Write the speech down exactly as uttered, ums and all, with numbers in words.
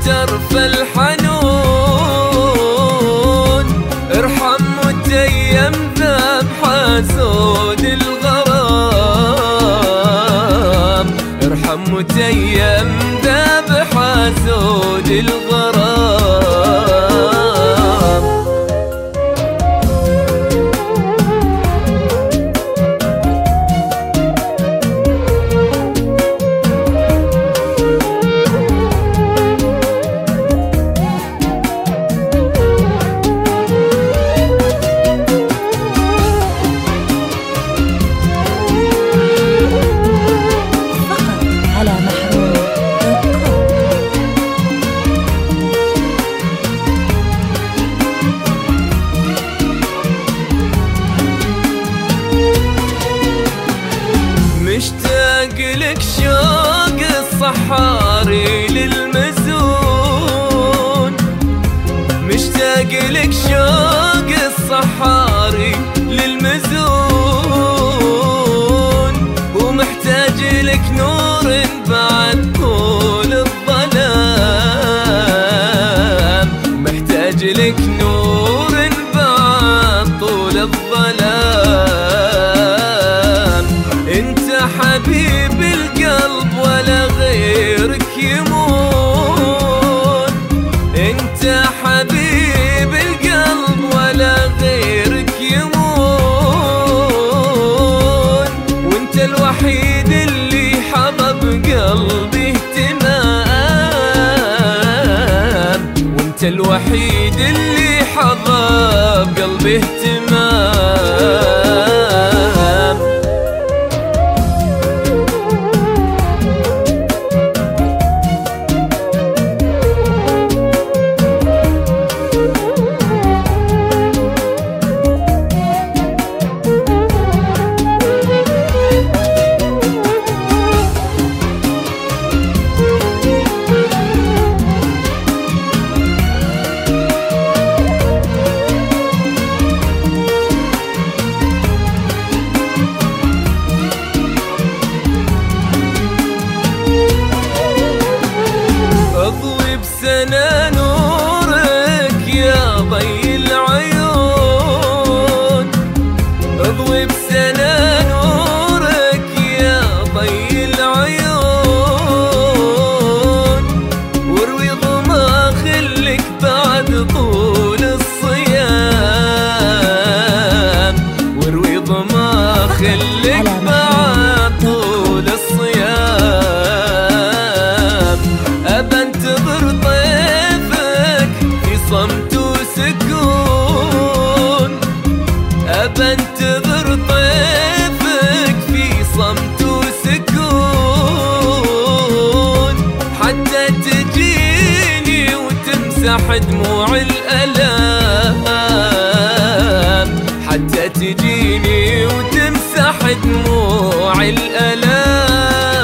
ترفى الحنون، ارحم وتيم ذاب حاسود الغرام، ارحم وتيم ذاب حاسود الغرام. مشتاق لك شوق الصحاري للمزون، مشتاق لك شوق الصحاري للمزون، ومحتاج لك نور بعد طول الظلام، محتاج لك نور بعد طول الظلام. انت حبيب القلب ولا غيرك يمون، انت حبيب القلب ولا غيرك يمون، وانت الوحيد اللي حبب قلبي اهتمام، وانت الوحيد اللي حبب قلبي اهتمام. اضوي بسنة نورك يا ضي العيون، اضوي بسنة نورك يا ضي العيون، واروي ظما خلك بعد طول الصيام، واروي ظما خلك بعد طول الصيام. أبى انتظر طيفك في صمت وسكون، أبى انتظر طيفك في صمت وسكون، حتى تجيني وتمسح دموع الألام، حتى تجيني وتمسح دموع الألام.